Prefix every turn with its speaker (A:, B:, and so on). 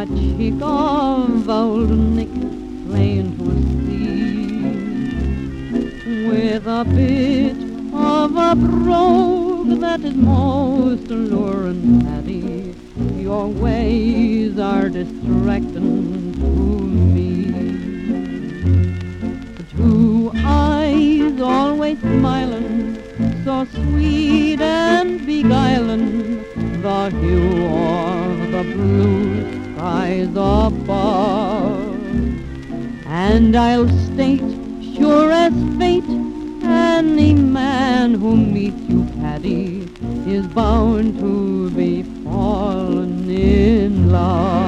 A: a cheek of old Nick plain to see, with a bit of a brogue that is most alluring, Paddy. Your ways are distracting to me. Two eyes always smiling, so sweet and beguiling, the hue of the blue skies above. And I'll state, sure as fate, any man who meets you, Paddy, is bound to be fallen in love.